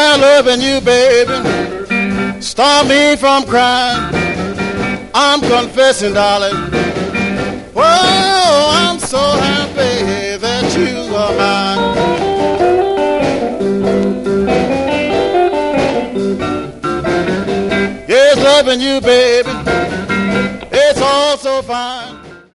Now loving you, baby, stop me from crying. I'm confessing, darling. Whoa, I'm so happy that you are mine. Yes, loving you, baby, it's all so fine.